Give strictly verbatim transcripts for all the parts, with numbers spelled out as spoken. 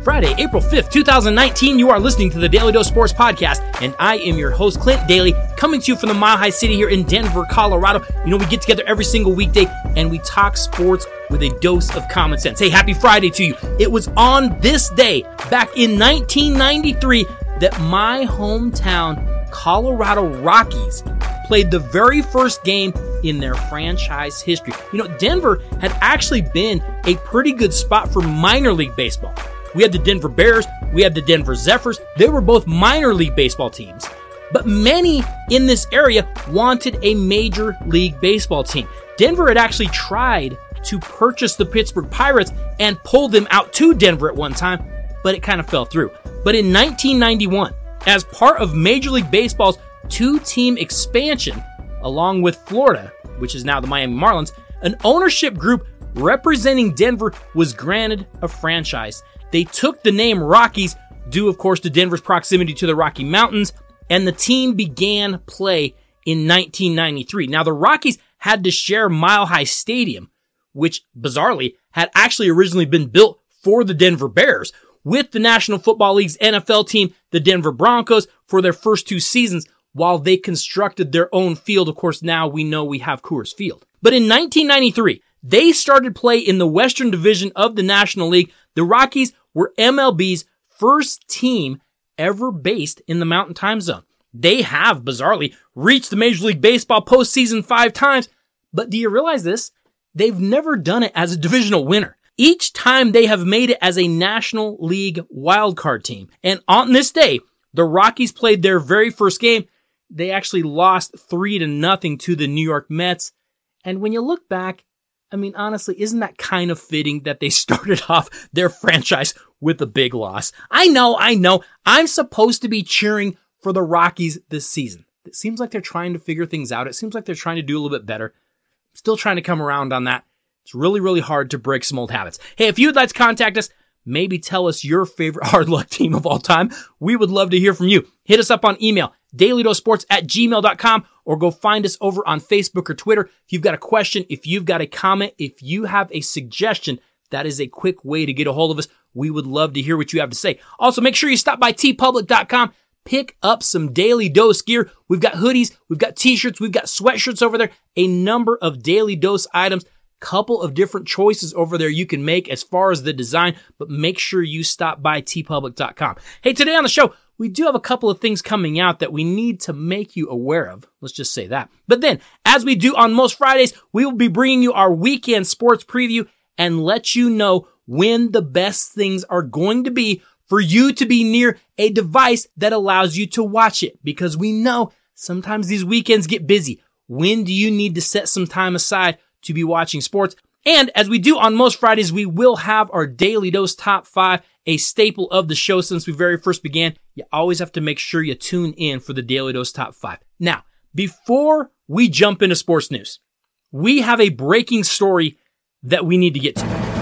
Friday, April fifth, twenty nineteen. You are listening to the Daily Dose Sports Podcast, and I am your host, Clint Daly, coming to you from the Mile High City here in Denver, Colorado. You know, we get together every single weekday, and we talk sports with a dose of common sense. Hey, happy Friday to you. It was on this day, back in nineteen ninety-three, that my hometown, Colorado Rockies, played the very first game in their franchise history. You know, Denver had actually been a pretty good spot for minor league baseball. We had the Denver Bears, we had the Denver Zephyrs. They were both minor league baseball teams. But many in this area wanted a major league baseball team. Denver had actually tried to purchase the Pittsburgh Pirates and pull them out to Denver at one time, but it kind of fell through. But in nineteen ninety-one, as part of Major League Baseball's two-team expansion, along with Florida, which is now the Miami Marlins, an ownership group representing Denver was granted a franchise. They took the name Rockies, due of course to Denver's proximity to the Rocky Mountains, and the team began play in nineteen ninety-three. Now the Rockies had to share Mile High Stadium, which bizarrely had actually originally been built for the Denver Bears, with the National Football League's N F L team, the Denver Broncos, for their first two seasons, while they constructed their own field. Of course, now we know we have Coors Field. But in nineteen ninety-three, they started play in the Western Division of the National League. The Rockies were M L B's first team ever based in the Mountain Time Zone. They have, bizarrely, reached the Major League Baseball postseason five times, but do you realize this? They've never done it as a divisional winner. Each time they have made it as a National League wildcard team. And on this day, the Rockies played their very first game. They actually lost three to nothing to the New York Mets. And when you look back, I mean, honestly, isn't that kind of fitting that they started off their franchise with a big loss? I know, I know. I'm supposed to be cheering for the Rockies this season. It seems like they're trying to figure things out. It seems like they're trying to do a little bit better. Still trying to come around on that. It's really, really hard to break some old habits. Hey, if you'd like to contact us, maybe tell us your favorite hard luck team of all time, we would love to hear from you. Hit us up on email, dailydosports at gmail dot com, or go find us over on Facebook or Twitter. If you've got a question, if you've got a comment, if you have a suggestion, that is a quick way to get a hold of us. We would love to hear what you have to say. Also, make sure you stop by t public dot com. Pick up some Daily Dose gear. We've got hoodies, we've got t-shirts, we've got sweatshirts over there, a number of Daily Dose items, couple of different choices over there you can make as far as the design, but make sure you stop by t public dot com. Hey, today on the show, we do have a couple of things coming out that we need to make you aware of. Let's just say that. But then, as we do on most Fridays, we will be bringing you our weekend sports preview and let you know when the best things are going to be for you to be near a device that allows you to watch it. Because we know sometimes these weekends get busy. When do you need to set some time aside to be watching sports? And as we do on most Fridays, we will have our Daily Dose Top five, a staple of the show since we very first began. You always have to make sure you tune in for the Daily Dose Top five. Now, before we jump into sports news, we have a breaking story that we need to get to.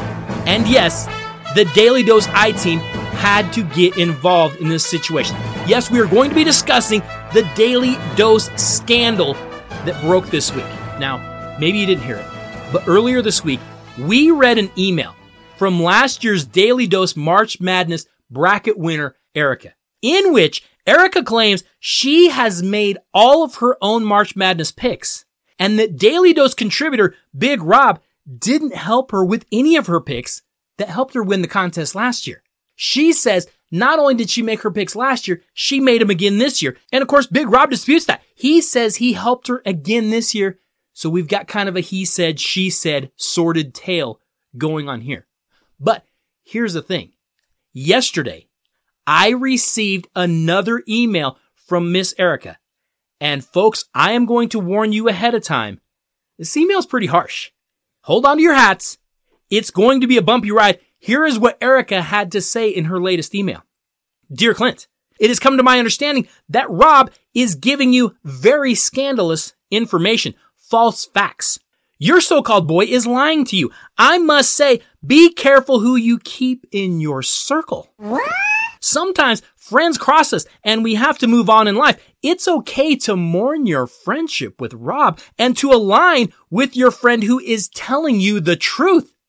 And yes, the Daily Dose I-Team had to get involved in this situation. Yes, we are going to be discussing the Daily Dose scandal that broke this week. Now, maybe you didn't hear it, but earlier this week, we read an email from last year's Daily Dose March Madness bracket winner, Erica, in which Erica claims she has made all of her own March Madness picks, and that Daily Dose contributor Big Rob didn't help her with any of her picks that helped her win the contest last year. She says not only did she make her picks last year, she made them again this year. And of course, Big Rob disputes that. He says he helped her again this year. So we've got kind of a he said, she said sordid tale going on here. But here's the thing. Yesterday, I received another email from Miss Erica. And folks, I am going to warn you ahead of time. This email is pretty harsh. Hold on to your hats. It's going to be a bumpy ride. Here is what Erica had to say in her latest email. Dear Clint, it has come to my understanding that Rob is giving you very scandalous information, false facts. Your so-called boy is lying to you. I must say, be careful who you keep in your circle. What? Sometimes friends cross us and we have to move on in life. It's okay to mourn your friendship with Rob and to align with your friend who is telling you the truth.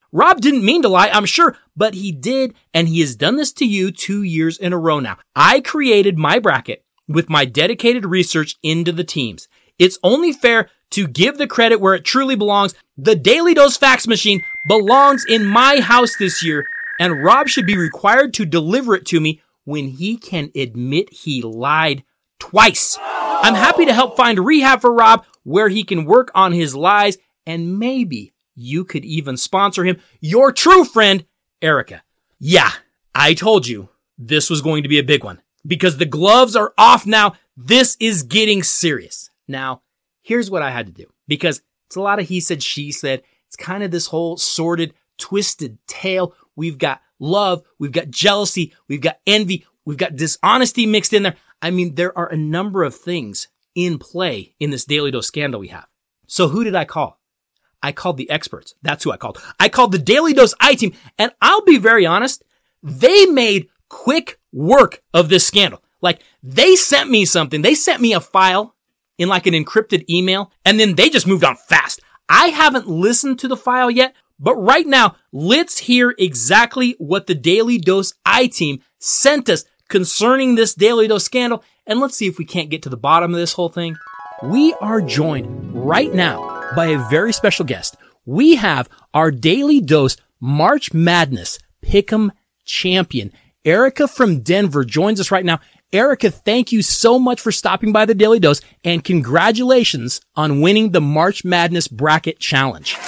Rob didn't mean to lie, I'm sure, but he did, and he has done this to you two years in a row now. I created my bracket with my dedicated research into the teams. It's only fair to give the credit where it truly belongs. The Daily Dose Fax Machine belongs in my house this year, and Rob should be required to deliver it to me when he can admit he lied twice. I'm happy to help find rehab for Rob where he can work on his lies, and maybe you could even sponsor him. Your true friend, Erica. Yeah, I told you this was going to be a big one because the gloves are off now. This is getting serious. Now, here's what I had to do because it's a lot of he said, she said. It's kind of this whole sordid, twisted tale. We've got love. We've got jealousy. We've got envy. We've got dishonesty mixed in there. I mean, there are a number of things in play in this Daily Dose scandal we have. So who did I call? I called the experts. That's who I called. I called the Daily Dose I-Team. And I'll be very honest, they made quick work of this scandal. Like, they sent me something. They sent me a file in like an encrypted email, and then they just moved on fast. I haven't listened to the file yet, but right now, let's hear exactly what the Daily Dose I-Team sent us concerning this Daily Dose scandal, and let's see if we can't get to the bottom of this whole thing. We are joined right now by a very special guest. We have our Daily Dose March Madness Pick'em champion. Erica from Denver joins us right now. Erica, thank you so much for stopping by the Daily Dose, and congratulations on winning the March Madness Bracket Challenge.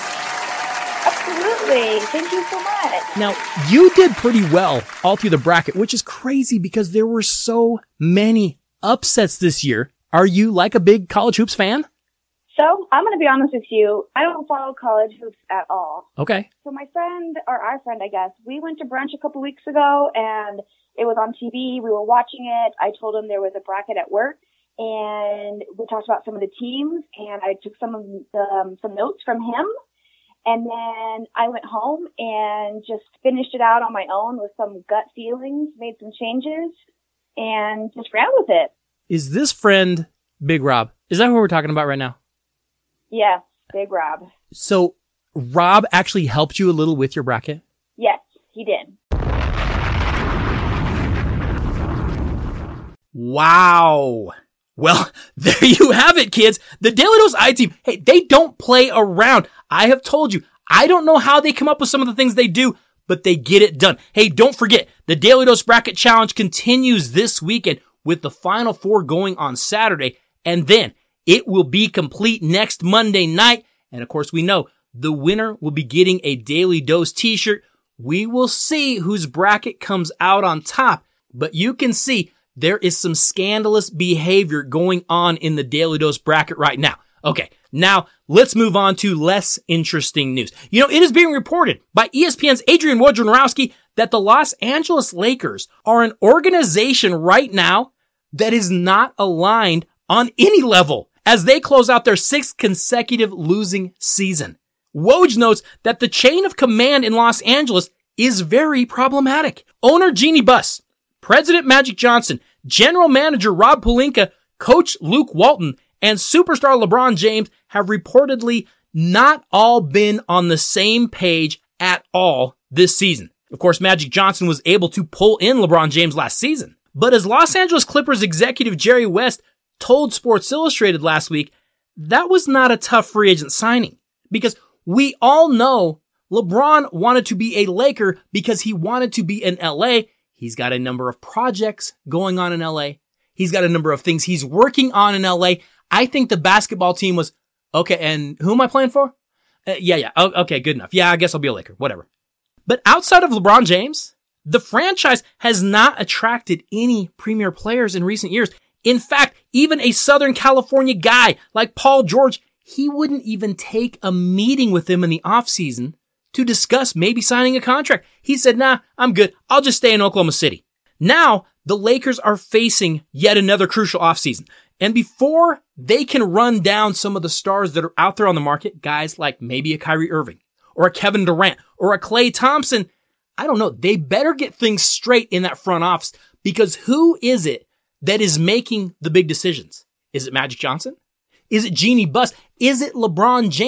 Absolutely. Thank you so much. Now, you did pretty well all through the bracket, which is crazy because there were so many upsets this year. Are you like a big college hoops fan? So, I'm going to be honest with you. I don't follow college hoops at all. Okay. So my friend, or our friend, I guess, we went to brunch a couple weeks ago, and it was on T V. We were watching it. I told him there was a bracket at work, and we talked about some of the teams, and I took some of the, um, some notes from him. And then I went home and just finished it out on my own with some gut feelings, made some changes, and just ran with it. Is this friend Big Rob? Is that who we're talking about right now? Yes, Big Rob. So Rob actually helped you a little with your bracket? Yes, he did. Wow. Well, there you have it, kids. The Daily Dose I-Team, hey, they don't play around. I have told you, I don't know how they come up with some of the things they do, but they get it done. Hey, don't forget, the Daily Dose Bracket Challenge continues this weekend with the Final Four going on Saturday, and then it will be complete next Monday night. And of course, we know the winner will be getting a Daily Dose t-shirt. We will see whose bracket comes out on top, but you can see there is some scandalous behavior going on in the Daily Dose bracket right now. Okay, now let's move on to less interesting news. You know, it is being reported by E S P N's Adrian Wojnarowski that the Los Angeles Lakers are an organization right now that is not aligned on any level as they close out their sixth consecutive losing season. Woj notes that the chain of command in Los Angeles is very problematic. Owner Jeannie Buss, President Magic Johnson, General Manager Rob Pelinka, Coach Luke Walton, and superstar LeBron James have reportedly not all been on the same page at all this season. Of course, Magic Johnson was able to pull in LeBron James last season. But as Los Angeles Clippers executive Jerry West told Sports Illustrated last week, that was not a tough free agent signing. Because we all know LeBron wanted to be a Laker because he wanted to be in L A. He's got a number of projects going on in L A. He's got a number of things he's working on in L A. I think the basketball team was, okay, and who am I playing for? Uh, yeah, yeah, okay, good enough. Yeah, I guess I'll be a Laker, whatever. But outside of LeBron James, the franchise has not attracted any premier players in recent years. In fact, even a Southern California guy like Paul George, he wouldn't even take a meeting with him in the offseason to discuss maybe signing a contract. He said, nah, I'm good. I'll just stay in Oklahoma City. Now, the Lakers are facing yet another crucial offseason. And before they can run down some of the stars that are out there on the market, guys like maybe a Kyrie Irving or a Kevin Durant or a Klay Thompson, I don't know. They better get things straight in that front office because who is it that is making the big decisions? Is it Magic Johnson? Is it Jeannie Buss? Is it LeBron James?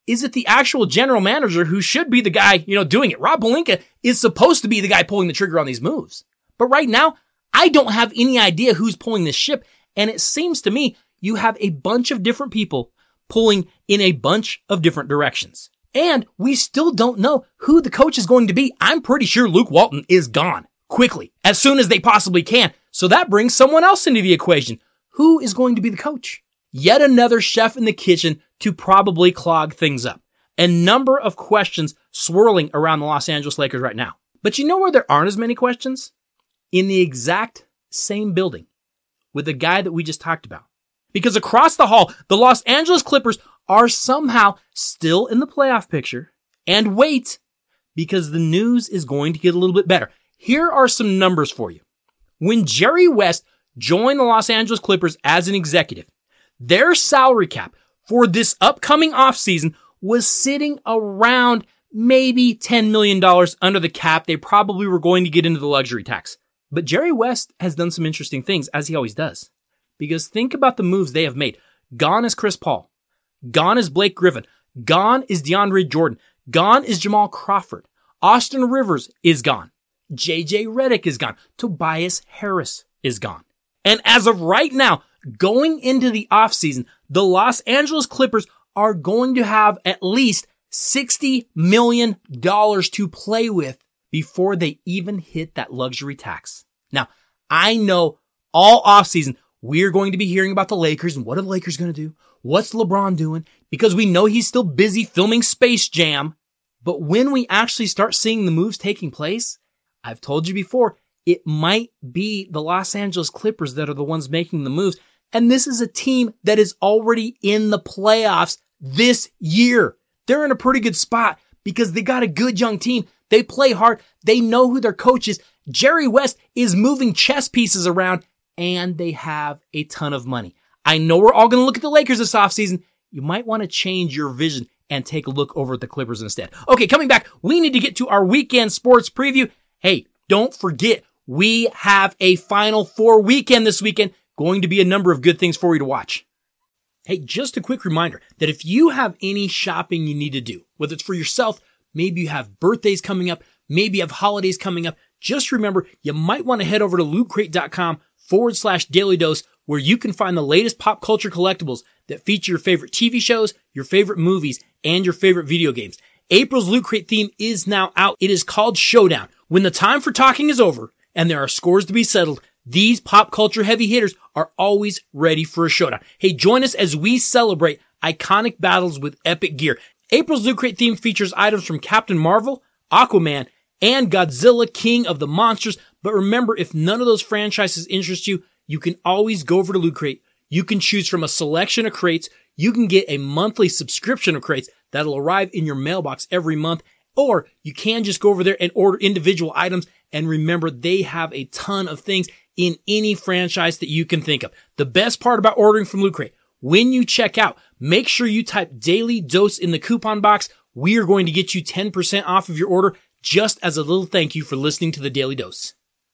Is it the actual general manager who should be the guy, you know, doing it? Rob Pelinka is supposed to be the guy pulling the trigger on these moves. But right now, I don't have any idea who's pulling this ship. And it seems to me you have a bunch of different people pulling in a bunch of different directions. And we still don't know who the coach is going to be. I'm pretty sure Luke Walton is gone quickly, as soon as they possibly can. So that brings someone else into the equation. Who is going to be the coach? Yet another chef in the kitchen to probably clog things up. A number of questions swirling around the Los Angeles Lakers right now. But you know where there aren't as many questions? In the exact same building with the guy that we just talked about. Because across the hall, the Los Angeles Clippers are somehow still in the playoff picture. And wait, because the news is going to get a little bit better. Here are some numbers for you. When Jerry West joined the Los Angeles Clippers as an executive, their salary cap for this upcoming offseason was sitting around maybe ten million dollars under the cap. They probably were going to get into the luxury tax. But Jerry West has done some interesting things, as he always does. Because think about the moves they have made. Gone is Chris Paul. Gone is Blake Griffin. Gone is DeAndre Jordan. Gone is Jamal Crawford. Austin Rivers is gone. J J Redick is gone. Tobias Harris is gone. And as of right now, going into the offseason, the Los Angeles Clippers are going to have at least sixty million dollars to play with before they even hit that luxury tax. Now, I know all offseason we're going to be hearing about the Lakers and what are the Lakers going to do? What's LeBron doing? Because we know he's still busy filming Space Jam. But when we actually start seeing the moves taking place, I've told you before, it might be the Los Angeles Clippers that are the ones making the moves. And this is a team that is already in the playoffs this year. They're in a pretty good spot because they got a good young team. They play hard. They know who their coach is. Jerry West is moving chess pieces around and they have a ton of money. I know we're all going to look at the Lakers this offseason. You might want to change your vision and take a look over at the Clippers instead. Okay, coming back, we need to get to our weekend sports preview. Hey, don't forget, we have a Final Four weekend this weekend. Going to be a number of good things for you to watch. Hey, just a quick reminder that if you have any shopping you need to do, whether it's for yourself, maybe you have birthdays coming up, maybe you have holidays coming up, just remember you might want to head over to lootcrate.com forward slash daily dose where you can find the latest pop culture collectibles that feature your favorite T V shows, your favorite movies, and your favorite video games. April's Loot Crate theme is now out. It is called Showdown. When the time for talking is over and there are scores to be settled, these pop culture heavy hitters are always ready for a showdown. Hey, join us as we celebrate iconic battles with epic gear. April's Loot Crate theme features items from Captain Marvel, Aquaman, and Godzilla, King of the Monsters. But remember, if none of those franchises interest you, you can always go over to Loot Crate. You can choose from a selection of crates. You can get a monthly subscription of crates that'll arrive in your mailbox every month. Or you can just go over there and order individual items. And remember, they have a ton of things in any franchise that you can think of. The best part about ordering from Loot Crate, when you check out, make sure you type Daily Dose in the coupon box. We are going to get you ten percent off of your order just as a little thank you for listening to the Daily Dose.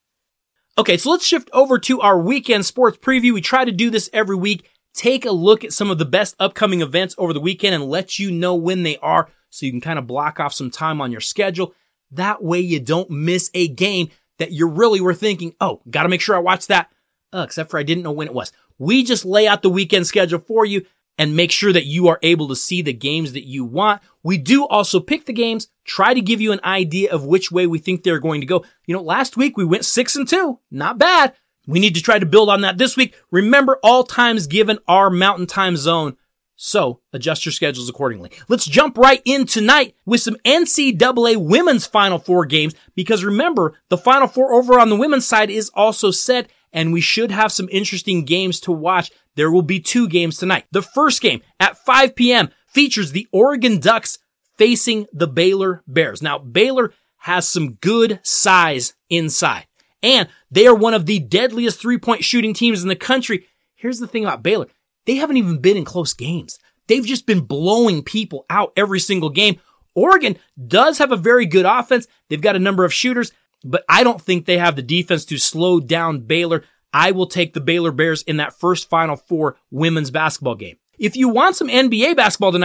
Okay, so let's shift over to our weekend sports preview. We try to do this every week. Take a look at some of the best upcoming events over the weekend and let you know when they are so you can kind of block off some time on your schedule. That way you don't miss a game that you really were thinking, oh, got to make sure I watch that, uh, except for I didn't know when it was. We just lay out the weekend schedule for you and make sure that you are able to see the games that you want. We do also pick the games, try to give you an idea of which way we think they're going to go. You know, last week we went six and two. Not bad. We need to try to build on that this week. Remember, all times given are Mountain Time Zone, so adjust your schedules accordingly. Let's jump right in tonight with some N C double A women's Final Four games, because remember, the Final Four over on the women's side is also set, and we should have some interesting games to watch. There will be two games tonight. The first game at five p.m. features the Oregon Ducks facing the Baylor Bears. Now, Baylor has some good size inside, and they are one of the deadliest three-point shooting teams in the country. Here's the thing about Baylor. They haven't even been in close games. They've just been blowing people out every single game. Oregon does have a very good offense. They've got a number of shooters, but I don't think they have the defense to slow down Baylor. I will take the Baylor Bears in that first Final Four women's basketball game. If you want some N B A basketball tonight, though,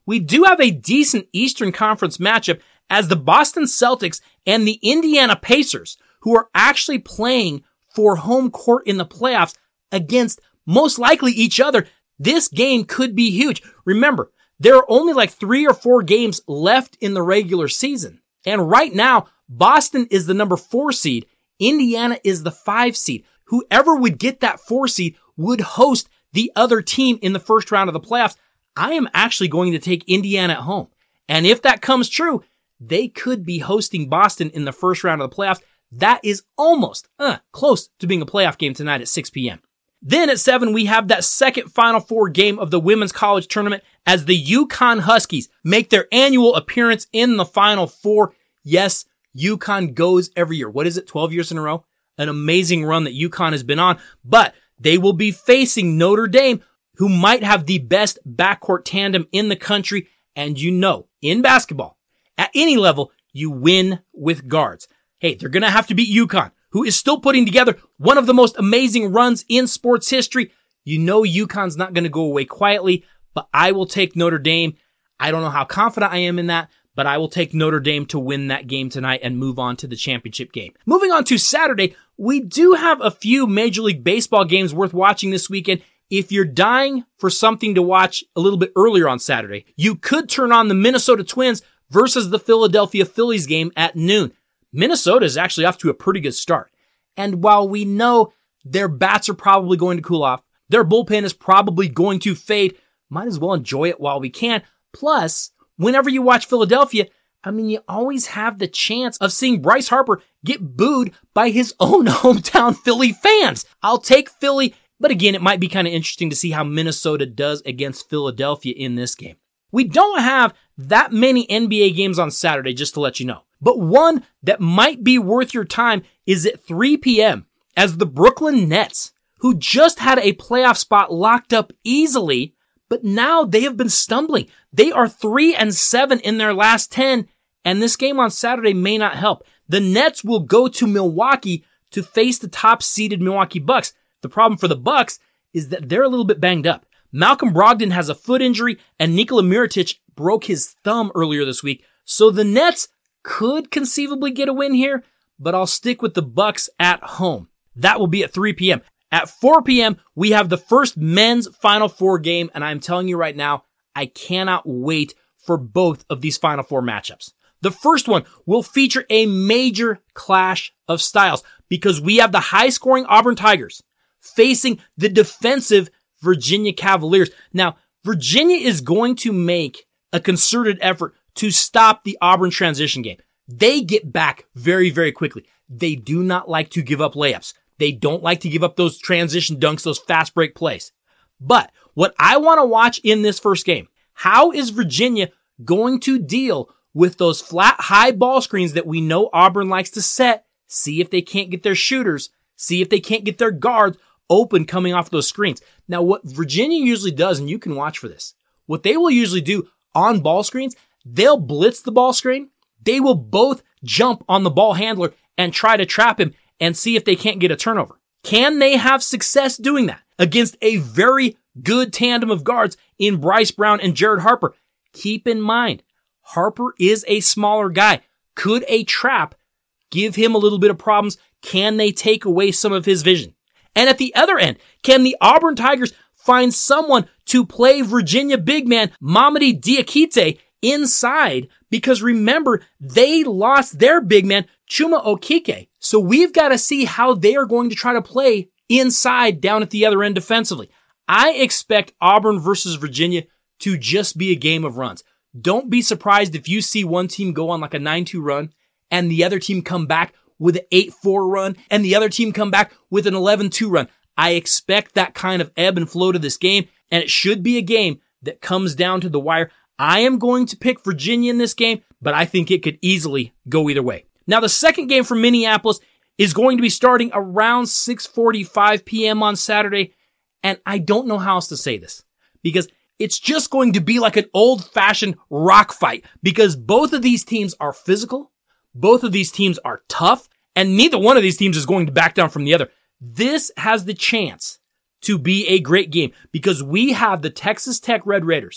we do have a decent Eastern Conference matchup as the Boston Celtics and the Indiana Pacers, who are actually playing for home court in the playoffs against most likely each other. This game could be huge. Remember, there are only like three or four games left in the regular season. And right now, Boston is the number four seed. Indiana is the five seed. Whoever would get that four seed would host the other team in the first round of the playoffs. I am actually going to take Indiana at home. And if that comes true, they could be hosting Boston in the first round of the playoffs. That is almost uh, close to being a playoff game tonight at six p.m. Then at seven, we have that second Final Four game of the women's college tournament as the UConn Huskies make their annual appearance in the Final Four. Yes, UConn goes every year. What is it, twelve years in a row? An amazing run that UConn has been on, but they will be facing Notre Dame, who might have the best backcourt tandem in the country. And you know, in basketball, at any level, you win with guards. Hey, they're going to have to beat UConn, who is still putting together one of the most amazing runs in sports history. You know UConn's not going to go away quietly, but I will take Notre Dame. I don't know how confident I am in that, but I will take Notre Dame to win that game tonight and move on to the championship game. Moving on to Saturday, we do have a few Major League Baseball games worth watching this weekend. If you're dying for something to watch a little bit earlier on Saturday, you could turn on the Minnesota Twins versus the Philadelphia Phillies game at noon. Minnesota is actually off to a pretty good start. And while we know their bats are probably going to cool off, their bullpen is probably going to fade, might as well enjoy it while we can. Plus, whenever you watch Philadelphia, I mean, you always have the chance of seeing Bryce Harper get booed by his own hometown Philly fans. I'll take Philly, but again, it might be kind of interesting to see how Minnesota does against Philadelphia in this game. We don't have that many N B A games on Saturday, just to let you know. But one that might be worth your time is at three p.m. as the Brooklyn Nets, who just had a playoff spot locked up easily, but now they have been stumbling. They are three and seven in their last ten, and this game on Saturday may not help. The Nets will go to Milwaukee to face the top-seeded Milwaukee Bucks. The problem for the Bucks is that they're a little bit banged up. Malcolm Brogdon has a foot injury, and Nikola Mirotic broke his thumb earlier this week, so the Nets could conceivably get a win here, but I'll stick with the Bucks at home. That will be at three p.m. At four p.m., we have the first men's Final Four game, and I'm telling you right now, I cannot wait for both of these Final Four matchups. The first one will feature a major clash of styles because we have the high-scoring Auburn Tigers facing the defensive Virginia Cavaliers. Now, Virginia is going to make a concerted effort to stop the Auburn transition game. They get back very, very quickly. They do not like to give up layups. They don't like to give up those transition dunks, those fast break plays. But what I want to watch in this first game, how is Virginia going to deal with those flat, high ball screens that we know Auburn likes to set? See if they can't get their shooters. See if they can't get their guards open coming off those screens. Now, what Virginia usually does, and you can watch for this, what they will usually do on ball screens, they'll blitz the ball screen. They will both jump on the ball handler and try to trap him and see if they can't get a turnover. Can they have success doing that against a very good tandem of guards in Bryce Brown and Jared Harper? Keep in mind, Harper is a smaller guy. Could a trap give him a little bit of problems? Can they take away some of his vision? And at the other end, can the Auburn Tigers find someone to play Virginia big man Mamadi Diakite inside? Because remember, they lost their big man Chuma Okeke. So we've got to see how they are going to try to play inside down at the other end defensively. I expect Auburn versus Virginia to just be a game of runs. Don't be surprised if you see one team go on like a nine two run and the other team come back with an eight four run and the other team come back with an eleven two run. I expect that kind of ebb and flow to this game, and it should be a game that comes down to the wire. I am going to pick Virginia in this game, but I think it could easily go either way. Now, the second game for Minneapolis is going to be starting around six forty-five p.m. on Saturday, and I don't know how else to say this, because it's just going to be like an old-fashioned rock fight, because both of these teams are physical, both of these teams are tough, and neither one of these teams is going to back down from the other. This has the chance to be a great game, because we have the Texas Tech Red Raiders,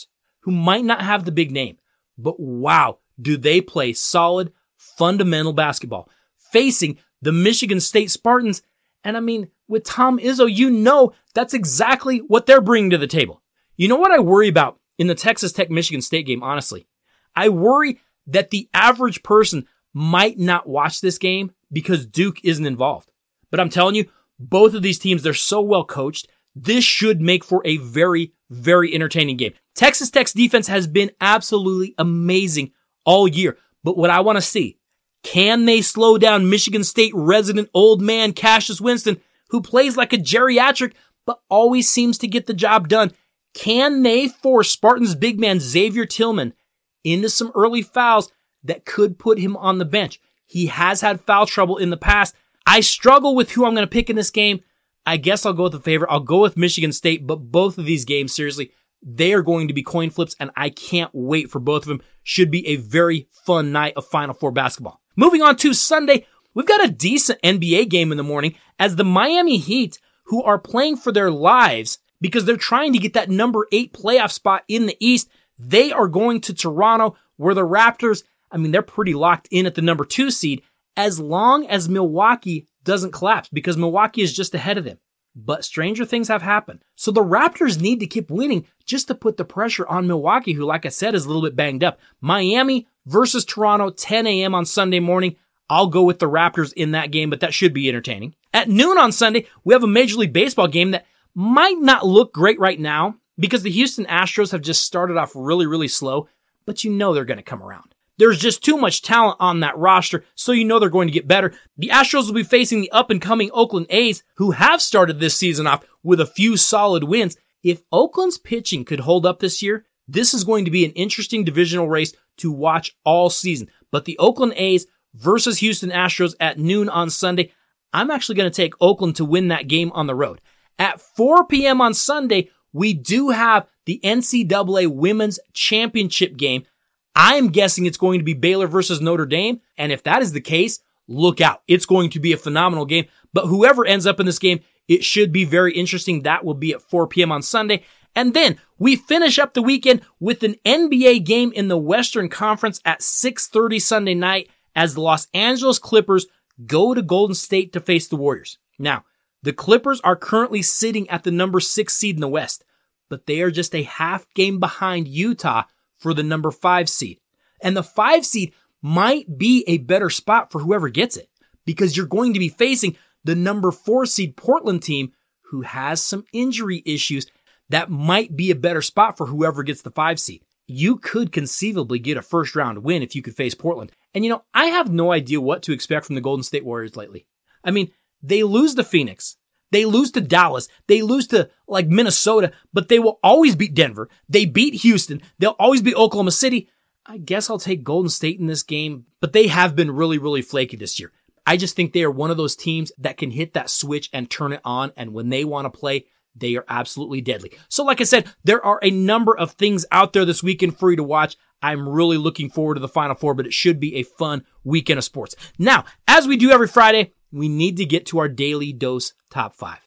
who might not have the big name, but wow, do they play solid, fundamental basketball, facing the Michigan State Spartans. And I mean, with Tom Izzo, you know that's exactly what they're bringing to the table. You know what I worry about in the Texas Tech Michigan State game, honestly? I worry that the average person might not watch this game because Duke isn't involved. But I'm telling you, both of these teams, they're so well coached. This should make for a very, very entertaining game. Texas Tech's defense has been absolutely amazing all year. But what I want to see, can they slow down Michigan State resident old man Cassius Winston, who plays like a geriatric but always seems to get the job done? Can they force Spartans big man Xavier Tillman into some early fouls that could put him on the bench? He has had foul trouble in the past. I struggle with who I'm going to pick in this game. I guess I'll go with the favorite. I'll go with Michigan State, but both of these games, seriously, they are going to be coin flips, and I can't wait for both of them. Should be a very fun night of Final Four basketball. Moving on to Sunday, we've got a decent N B A game in the morning as the Miami Heat, who are playing for their lives because they're trying to get that number eight playoff spot in the East, they are going to Toronto, where the Raptors, I mean, they're pretty locked in at the number two seed, as long as Milwaukee doesn't collapse, because Milwaukee is just ahead of them. But stranger things have happened. So the Raptors need to keep winning just to put the pressure on Milwaukee, who, like I said, is a little bit banged up. Miami versus Toronto, ten a.m. on Sunday morning. I'll go with the Raptors in that game, but that should be entertaining. At noon on Sunday, we have a Major League Baseball game that might not look great right now because the Houston Astros have just started off really, really slow, but you know they're going to come around. There's just too much talent on that roster, so you know they're going to get better. The Astros will be facing the up-and-coming Oakland A's, who have started this season off with a few solid wins. If Oakland's pitching could hold up this year, this is going to be an interesting divisional race to watch all season. But the Oakland A's versus Houston Astros at noon on Sunday, I'm actually going to take Oakland to win that game on the road. At four p.m. on Sunday, we do have the N C double A Women's Championship game. I'm guessing it's going to be Baylor versus Notre Dame, and if that is the case, look out. It's going to be a phenomenal game, but whoever ends up in this game, it should be very interesting. That will be at four p.m. on Sunday. And then we finish up the weekend with an N B A game in the Western Conference at six thirty Sunday night as the Los Angeles Clippers go to Golden State to face the Warriors. Now, the Clippers are currently sitting at the number six seed in the West, but they are just a half game behind Utah for the number five seed. And the five seed might be a better spot for whoever gets it, because you're going to be facing the number four seed Portland team, who has some injury issues. That might be a better spot for whoever gets the five seed. You could conceivably get a first round win if you could face Portland. And you know, I have no idea what to expect from the Golden State Warriors lately. I mean, they lose to Phoenix. They lose to Dallas. They lose to, like, Minnesota, but they will always beat Denver. They beat Houston. They'll always beat Oklahoma City. I guess I'll take Golden State in this game, but they have been really, really flaky this year. I just think they are one of those teams that can hit that switch and turn it on, and when they want to play, they are absolutely deadly. So like I said, there are a number of things out there this weekend for you to watch. I'm really looking forward to the Final Four, but it should be a fun weekend of sports. Now, as we do every Friday, we need to get to our Daily Dose Top five.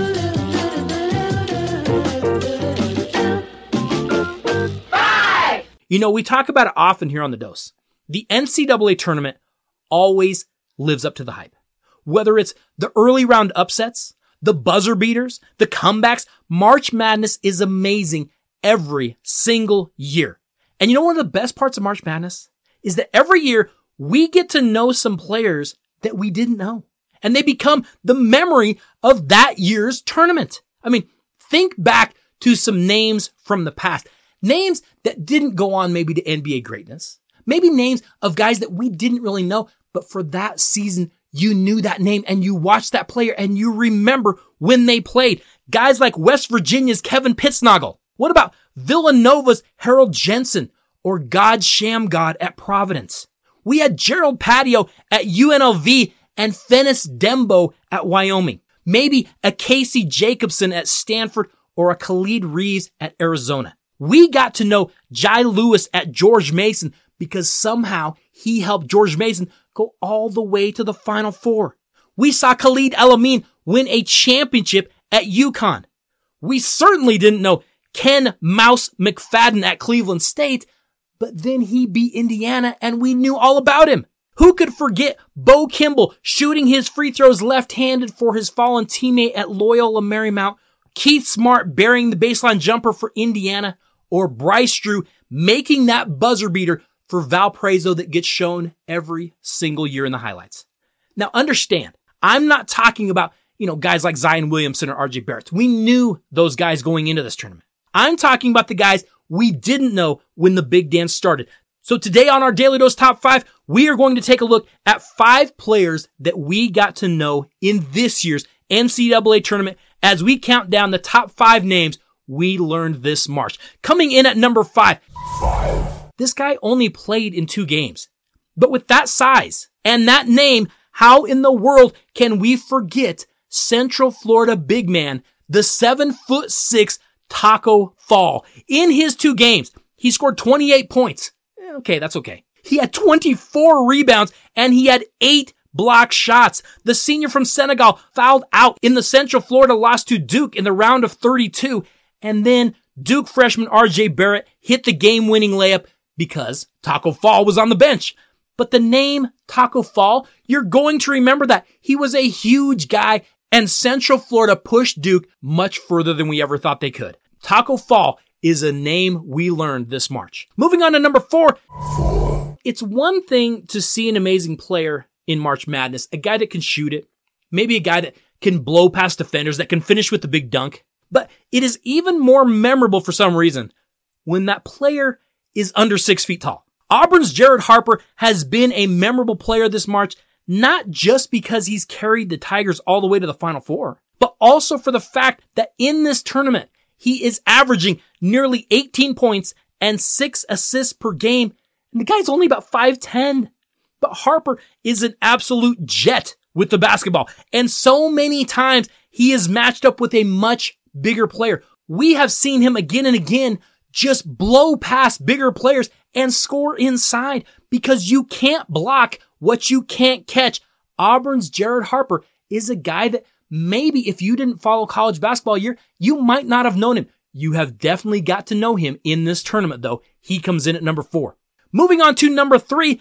Five! You know, we talk about it often here on The Dose. The N C double A tournament always lives up to the hype. Whether it's the early round upsets, the buzzer beaters, the comebacks, March Madness is amazing every single year. And you know one of the best parts of March Madness is that every year we get to know some players that we didn't know. And they become the memory of that year's tournament. I mean, think back to some names from the past. Names that didn't go on maybe to N B A greatness. Maybe names of guys that we didn't really know, but for that season, you knew that name and you watched that player and you remember when they played. Guys like West Virginia's Kevin Pittsnogle. What about Villanova's Harold Jensen or God Shamgod at Providence? We had Gerald Patio at U N L V and Fennis Dembo at Wyoming. Maybe a Casey Jacobson at Stanford or a Khalid Reeves at Arizona. We got to know Jai Lewis at George Mason because somehow he helped George Mason go all the way to the Final Four. We saw Khalid El-Amin win a championship at UConn. We certainly didn't know Ken Mouse McFadden at Cleveland State, but then he beat Indiana and we knew all about him. Who could forget Bo Kimball shooting his free throws left-handed for his fallen teammate at Loyola Marymount, Keith Smart burying the baseline jumper for Indiana, or Bryce Drew making that buzzer beater for Valparaiso that gets shown every single year in the highlights. Now understand, I'm not talking about, you know, guys like Zion Williamson or R J Barrett. We knew those guys going into this tournament. I'm talking about the guys we didn't know when the big dance started. So today on our Daily Dose Top five, we are going to take a look at five players that we got to know in this year's N C double A tournament as we count down the top five names we learned this March. Coming in at number five, five. This guy only played in two games. But with that size and that name, how in the world can we forget Central Florida big man, the seven foot six Taco Fall? In his two games, he scored twenty-eight points. Okay, that's okay. He had twenty-four rebounds and he had eight block shots. The senior from Senegal fouled out in the Central Florida loss to Duke in the round of thirty-two. And then Duke freshman R J Barrett hit the game-winning layup because Taco Fall was on the bench. But the name Taco Fall, you're going to remember that. He was a huge guy and Central Florida pushed Duke much further than we ever thought they could. Taco Fall is a name we learned this March. Moving on to number four. It's one thing to see an amazing player in March Madness, a guy that can shoot it, maybe a guy that can blow past defenders, that can finish with the big dunk. But it is even more memorable for some reason when that player is under six feet tall. Auburn's Jared Harper has been a memorable player this March, not just because he's carried the Tigers all the way to the Final Four, but also for the fact that in this tournament, he is averaging nearly eighteen points and six assists per game. And the guy's only about five ten. But Harper is an absolute jet with the basketball. And so many times he is matched up with a much bigger player. We have seen him again and again just blow past bigger players and score inside because you can't block what you can't catch. Auburn's Jared Harper is a guy that maybe if you didn't follow college basketball year, you might not have known him. You have definitely got to know him in this tournament, though. He comes in at number four. Moving on to number three.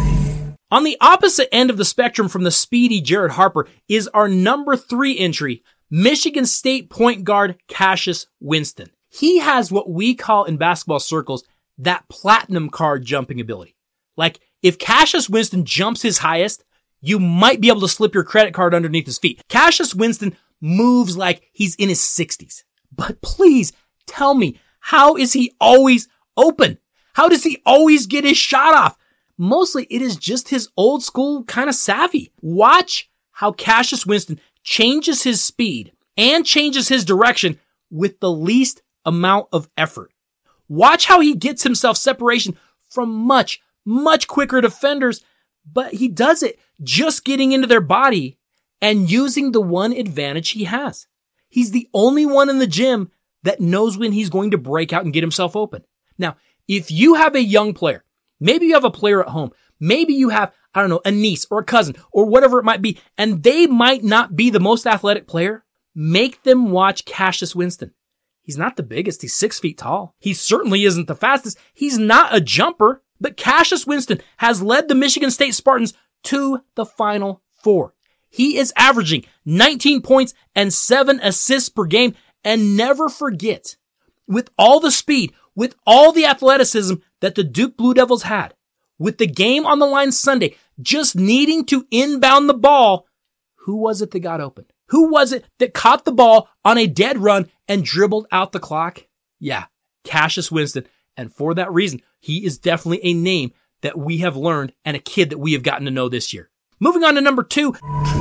On the opposite end of the spectrum from the speedy Jared Harper is our number three entry, Michigan State point guard Cassius Winston. He has what we call in basketball circles that platinum card jumping ability. Like if Cassius Winston jumps his highest, you might be able to slip your credit card underneath his feet. Cassius Winston moves like he's in his sixties. But please tell me, how is he always open? How does he always get his shot off? Mostly it is just his old school kind of savvy. Watch how Cassius Winston changes his speed and changes his direction with the least amount of effort. Watch how he gets himself separation from much, much quicker defenders, but he does it just getting into their body and using the one advantage he has. He's the only one in the gym that knows when he's going to break out and get himself open. Now, if you have a young player, maybe you have a player at home, maybe you have, I don't know, a niece or a cousin or whatever it might be, and they might not be the most athletic player, make them watch Cassius Winston. He's not the biggest. He's six feet tall. He certainly isn't the fastest. He's not a jumper, but Cassius Winston has led the Michigan State Spartans to the Final Four. He is averaging nineteen points and seven assists per game. And never forget, with all the speed, with all the athleticism that the Duke Blue Devils had, with the game on the line Sunday, just needing to inbound the ball, who was it that got open? Who was it that caught the ball on a dead run and dribbled out the clock? Yeah, Cassius Winston. And for that reason, he is definitely a name that we have learned and a kid that we have gotten to know this year. Moving on to number two.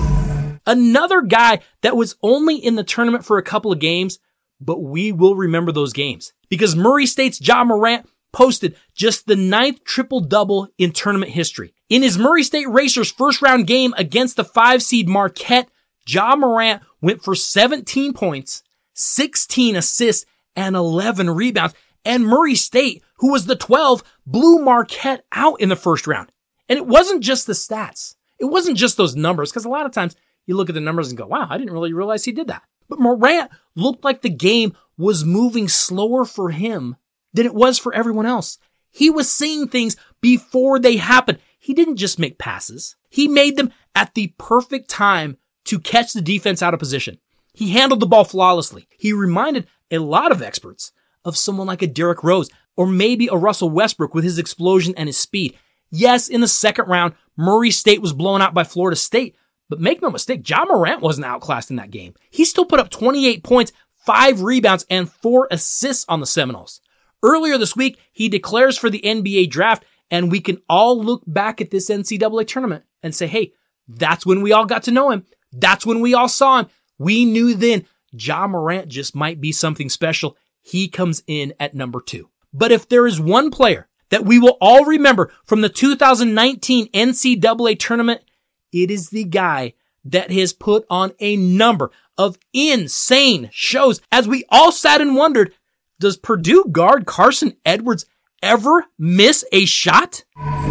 Another guy that was only in the tournament for a couple of games, but we will remember those games because Murray State's Ja Morant posted just the ninth triple-double in tournament history. In his Murray State Racers first round game against the five seed Marquette, Ja Morant went for seventeen points, sixteen assists, and eleven rebounds. And Murray State, who was the twelve, blew Marquette out in the first round. And it wasn't just the stats. It wasn't just those numbers, because a lot of times you look at the numbers and go, wow, I didn't really realize he did that. But Morant looked like the game was moving slower for him than it was for everyone else. He was seeing things before they happened. He didn't just make passes. He made them at the perfect time to catch the defense out of position. He handled the ball flawlessly. He reminded a lot of experts of someone like a Derrick Rose or maybe a Russell Westbrook with his explosion and his speed. Yes, in the second round, Murray State was blown out by Florida State, but make no mistake, Ja Morant wasn't outclassed in that game. He still put up twenty-eight points, five rebounds, and four assists on the Seminoles. Earlier this week, he declares for the N B A draft, and we can all look back at this N C double A tournament and say, hey, that's when we all got to know him. That's when we all saw him. We knew then Ja Morant just might be something special. He comes in at number two. But if there is one player that we will all remember from the two thousand nineteen N C double A tournament, it is the guy that has put on a number of insane shows. As we all sat and wondered, does Purdue guard Carson Edwards ever miss a shot?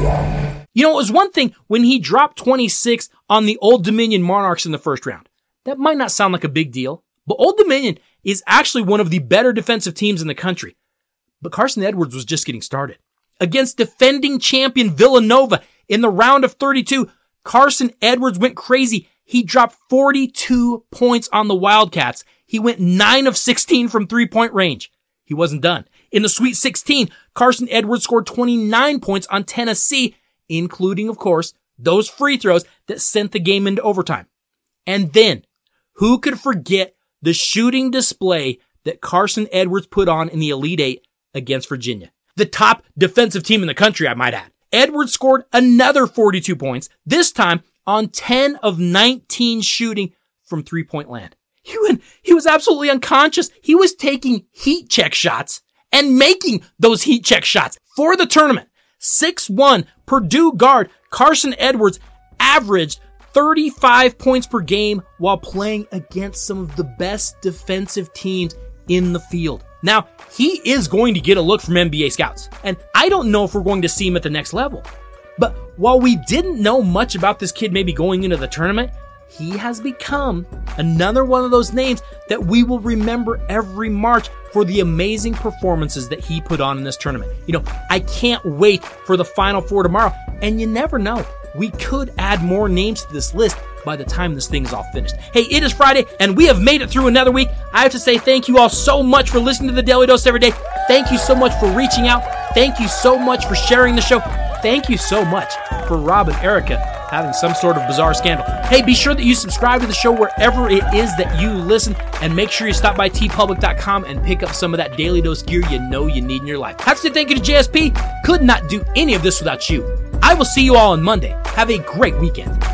You know, it was one thing when he dropped twenty-six on the Old Dominion Monarchs in the first round. That might not sound like a big deal, but Old Dominion is actually one of the better defensive teams in the country. But Carson Edwards was just getting started. Against defending champion Villanova in the round of thirty-two, Carson Edwards went crazy. He dropped forty-two points on the Wildcats. He went nine of sixteen from three-point range. He wasn't done. In the Sweet sixteen, Carson Edwards scored twenty-nine points on Tennessee, including, of course, those free throws that sent the game into overtime. And then, who could forget the shooting display that Carson Edwards put on in the Elite Eight against Virginia? The top defensive team in the country, I might add. Edwards scored another forty-two points, this time on ten of nineteen shooting from three-point land. He, went, he was absolutely unconscious. He was taking heat check shots and making those heat check shots for the tournament. six one Purdue guard Carson Edwards averaged thirty-five points per game while playing against some of the best defensive teams in the field. Now, he is going to get a look from N B A scouts, and I don't know if we're going to see him at the next level. But while we didn't know much about this kid maybe going into the tournament, he has become another one of those names that we will remember every March for the amazing performances that he put on in this tournament. You know, I can't wait for the Final Four tomorrow, and you never know. We could add more names to this list by the time this thing is all finished. Hey, it is Friday, and we have made it through another week. I have to say thank you all so much for listening to the Daily Dose every day. Thank you so much for reaching out. Thank you so much for sharing the show. Thank you so much for Rob and Erica having some sort of bizarre scandal. Hey, be sure that you subscribe to the show wherever it is that you listen, and make sure you stop by t public dot com and pick up some of that Daily Dose gear you know you need in your life. Have to say thank you to J S P. Could not do any of this without you. I will see you all on Monday. Have a great weekend.